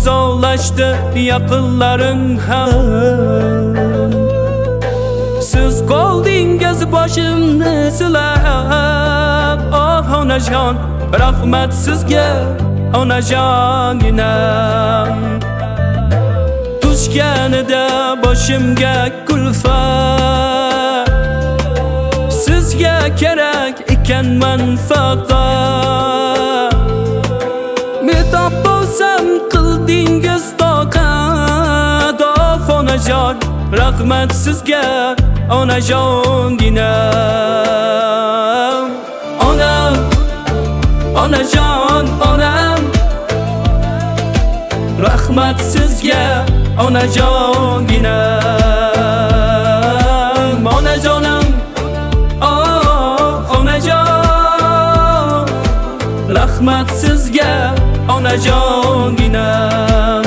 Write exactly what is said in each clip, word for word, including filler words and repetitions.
uzoqlashdi yaqinlaring ham. Siz qoldingiz boshimni silab, oh onajon, rahmat sizga onajoninam. Tushganida boshimga kulfat, sizga kerak ekanman faqat. Metob bo'lsam qildingiz toqat, oh onajon, rahmat sizga onajoninam. Onam, onajon, onam, rahmat sizga onajoninam. Onajonim, oh onajon, rahmat sizga onajoninam.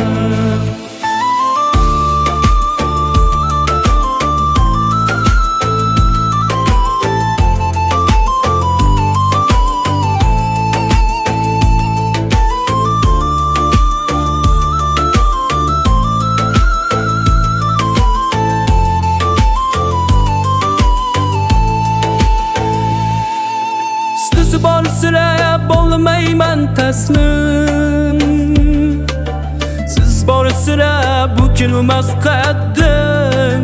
Siz bor sira bo'lmayman taslim, siz bor sira bukilmas qaddim.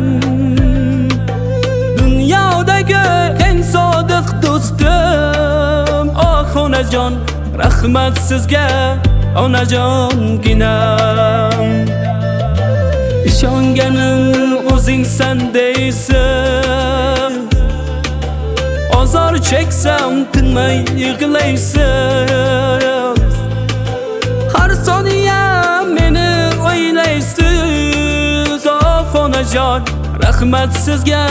Dunyodagi eng sodiq do'stim, oh onajon, rahmat sizga onajonginam. Ishonganim o'zingsan deysan, azor cheksam tinmay yig'laysan. Har soniya meni o'ylaysiz, oh onajon, rahmat sizga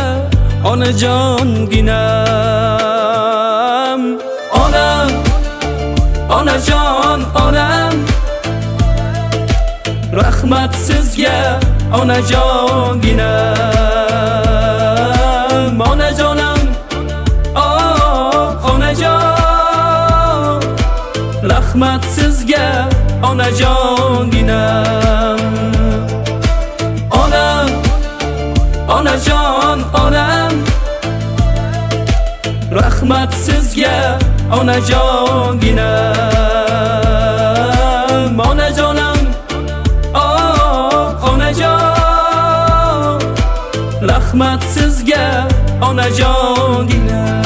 onajonginam. Onam, onajon, onam, rahmat sizga onajonginam. Onajonim, rahmat sizga onajonginam. Onam, onajon, onam, rahmat sizga onajonginam. Onajonim, oh onajon, rahmat sizga onajonginam.